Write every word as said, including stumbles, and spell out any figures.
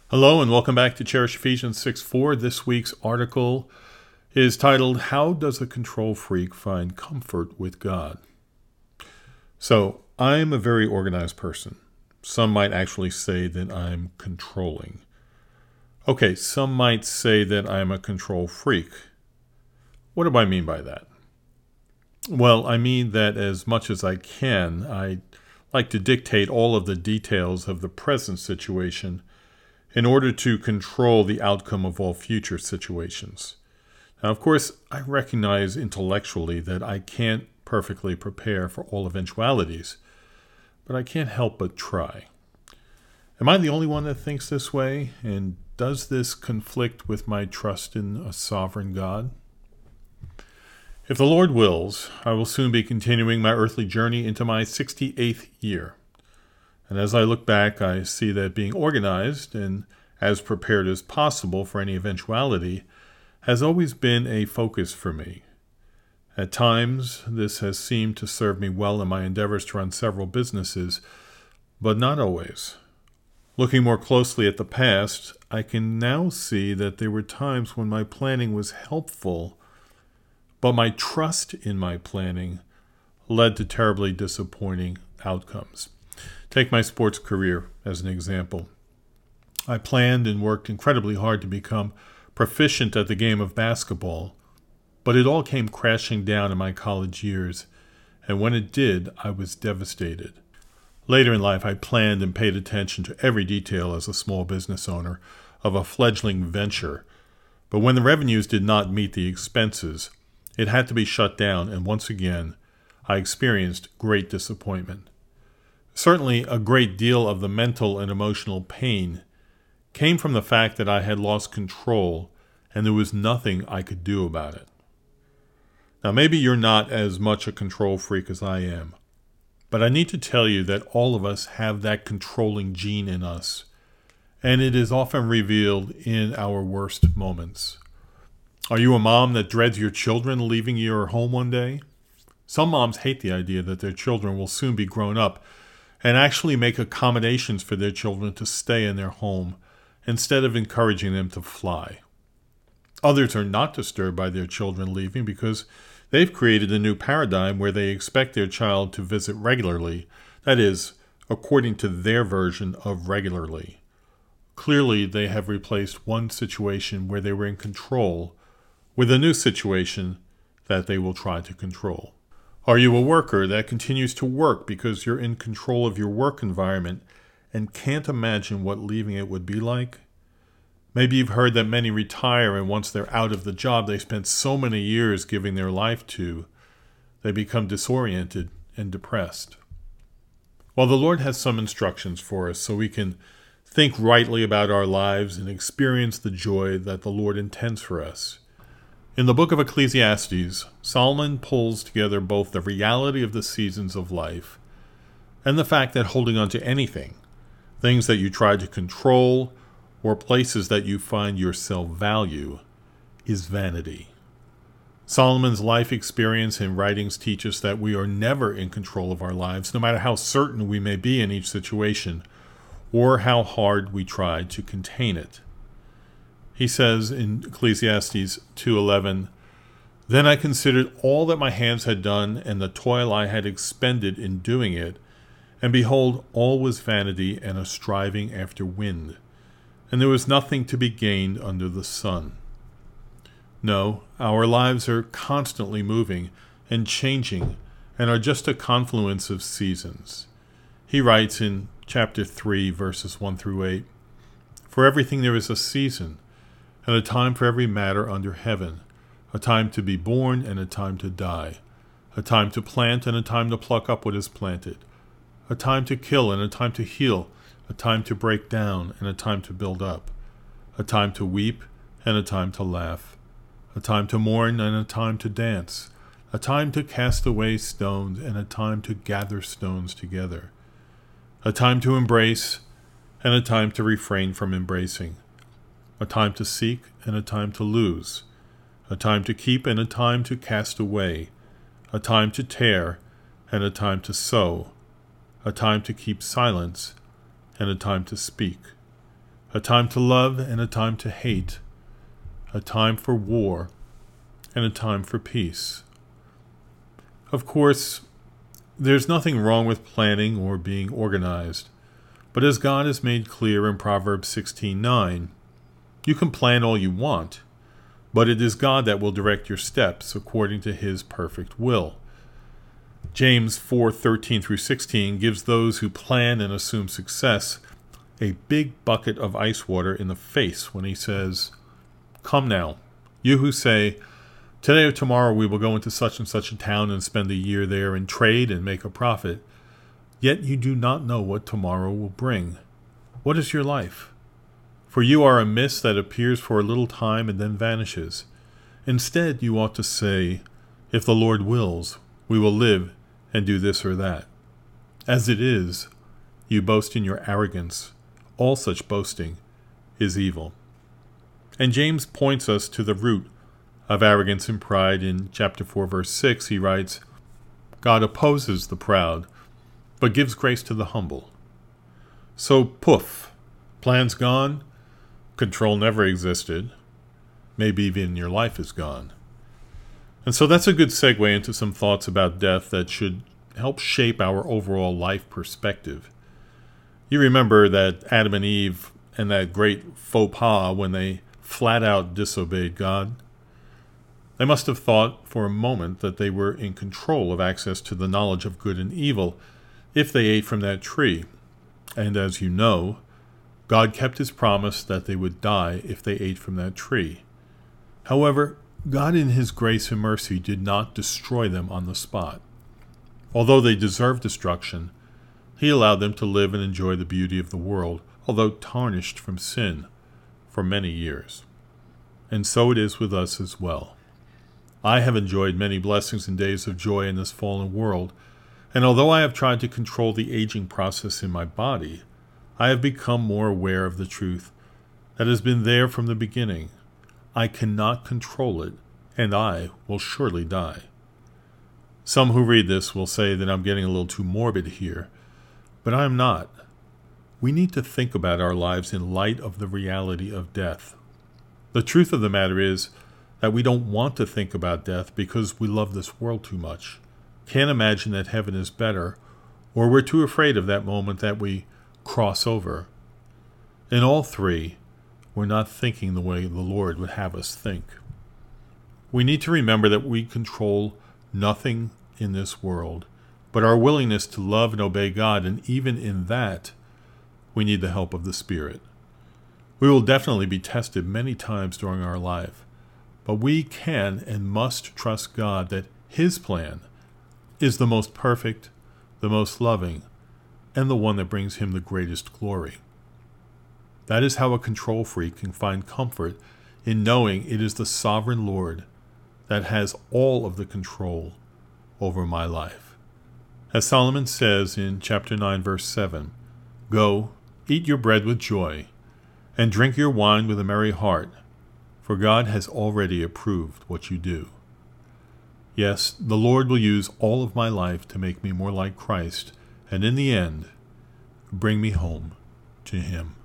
Hello and welcome back to Cherish Ephesians six four. This week's article is titled, How Does a Control Freak Find Comfort with God? So, I'm a very organized person. Some might actually say that I'm controlling. Okay, some might say that I'm a control freak. What do I mean by that? Well, I mean that as much as I can, I like to dictate all of the details of the present situation in order to control the outcome of all future situations. Now, of course, I recognize intellectually that I can't perfectly prepare for all eventualities, but I can't help but try. Am I the only one that thinks this way? And does this conflict with my trust in a sovereign God? If the Lord wills, I will soon be continuing my earthly journey into my sixty-eighth year. And as I look back, I see that being organized and as prepared as possible for any eventuality has always been a focus for me. At times, this has seemed to serve me well in my endeavors to run several businesses, but not always. Looking more closely at the past, I can now see that there were times when my planning was helpful, but my trust in my planning led to terribly disappointing outcomes. Take my sports career as an example. I planned and worked incredibly hard to become proficient at the game of basketball, but it all came crashing down in my college years, and when it did, I was devastated. Later in life, I planned and paid attention to every detail as a small business owner of a fledgling venture, but when the revenues did not meet the expenses, it had to be shut down, and once again, I experienced great disappointment. Certainly, a great deal of the mental and emotional pain came from the fact that I had lost control and there was nothing I could do about it. Now, maybe you're not as much a control freak as I am, but I need to tell you that all of us have that controlling gene in us, and it is often revealed in our worst moments. Are you a mom that dreads your children leaving your home one day? Some moms hate the idea that their children will soon be grown up and actually make accommodations for their children to stay in their home instead of encouraging them to fly. Others are not disturbed by their children leaving because they've created a new paradigm where they expect their child to visit regularly, that is, according to their version of regularly. Clearly, they have replaced one situation where they were in control with a new situation that they will try to control. Are you a worker that continues to work because you're in control of your work environment and can't imagine what leaving it would be like? Maybe you've heard that many retire and once they're out of the job they spent so many years giving their life to, they become disoriented and depressed. Well, the Lord has some instructions for us so we can think rightly about our lives and experience the joy that the Lord intends for us. In the book of Ecclesiastes, Solomon pulls together both the reality of the seasons of life and the fact that holding on to anything, things that you try to control, or places that you find your self-value, is vanity. Solomon's life experience and writings teach us that we are never in control of our lives, no matter how certain we may be in each situation, or how hard we try to contain it. He says in Ecclesiastes two eleven, Then I considered all that my hands had done and the toil I had expended in doing it, and behold, all was vanity and a striving after wind, and there was nothing to be gained under the sun. No, our lives are constantly moving and changing and are just a confluence of seasons. He writes in chapter three, verses one through eight, For everything there is a season, and a time for every matter under heaven, a time to be born and a time to die, a time to plant and a time to pluck up what is planted, a time to kill and a time to heal, a time to break down and a time to build up, a time to weep and a time to laugh, a time to mourn and a time to dance, a time to cast away stones and a time to gather stones together, a time to embrace and a time to refrain from embracing, a time to seek and a time to lose, a time to keep and a time to cast away, a time to tear and a time to sow, a time to keep silence and a time to speak, a time to love and a time to hate, a time for war and a time for peace. Of course, there's nothing wrong with planning or being organized, but as God has made clear in Proverbs sixteen nine, you can plan all you want, but it is God that will direct your steps according to his perfect will. James four thirteen through sixteen gives those who plan and assume success a big bucket of ice water in the face when he says, "Come now, you who say, 'Today or tomorrow we will go into such and such a town and spend a year there and trade and make a profit,' yet you do not know what tomorrow will bring. What is your life? For you are a mist that appears for a little time and then vanishes. Instead, you ought to say, 'If the Lord wills, we will live and do this or that.' As it is, you boast in your arrogance. All such boasting is evil." And James points us to the root of arrogance and pride. In chapter four, verse six, he writes, "God opposes the proud, but gives grace to the humble." So, poof, plans gone, control never existed, maybe even your life is gone. And so that's a good segue into some thoughts about death that should help shape our overall life perspective. You remember that Adam and Eve and that great faux pas when they flat out disobeyed God? They must have thought for a moment that they were in control of access to the knowledge of good and evil if they ate from that tree. And as you know, God kept his promise that they would die if they ate from that tree. However, God in his grace and mercy did not destroy them on the spot. Although they deserved destruction, he allowed them to live and enjoy the beauty of the world, although tarnished from sin, for many years. And so it is with us as well. I have enjoyed many blessings and days of joy in this fallen world, and although I have tried to control the aging process in my body, I have become more aware of the truth that has been there from the beginning. I cannot control it, and I will surely die. Some who read this will say that I'm getting a little too morbid here, but I am not. We need to think about our lives in light of the reality of death. The truth of the matter is that we don't want to think about death because we love this world too much, can't imagine that heaven is better, or we're too afraid of that moment that we cross over. In all three, we're not thinking the way the Lord would have us think. We need to remember that we control nothing in this world, but our willingness to love and obey God, and even in that, we need the help of the Spirit. We will definitely be tested many times during our life, but we can and must trust God that his plan is the most perfect, the most loving, and the one that brings him the greatest glory. That is how a control freak can find comfort in knowing it is the sovereign Lord that has all of the control over my life. As Solomon says in chapter nine, verse seven, "Go, eat your bread with joy, and drink your wine with a merry heart, for God has already approved what you do." Yes, the Lord will use all of my life to make me more like Christ, and in the end, bring me home to him.